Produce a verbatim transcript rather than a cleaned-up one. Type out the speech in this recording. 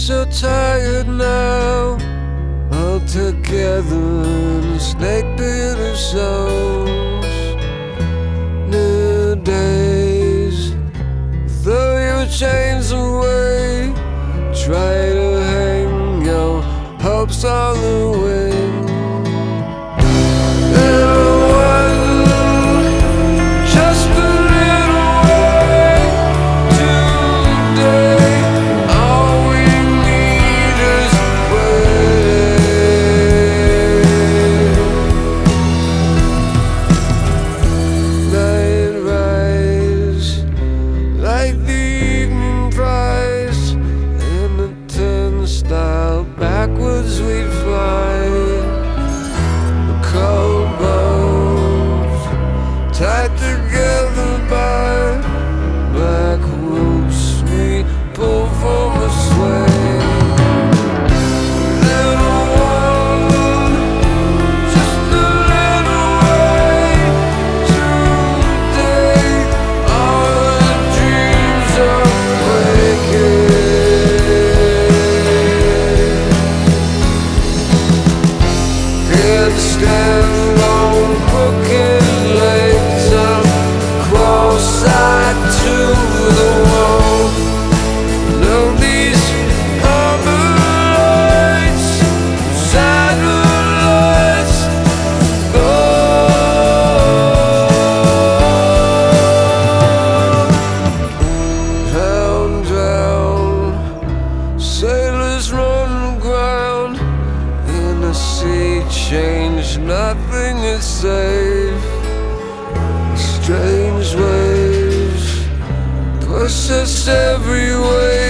so tired now, all together in a snake pit of souls. New days, throw your chains away, try to hang your hopes on the wind. Little one, just a little way today. All we need is wait. Night rise like the evening prize, in a turnstile backwards we'd fly. The cold bones tied together by black ropes we pull from a sway. Little one, just a little way today. All the dreams are waking. Stand on crooked legs and cross-eyed to the wall. Know these harbor lights, satellites, gone. Drown, drown, sailors run aground in a sea change, nothing is safe. Strange waves push us every way.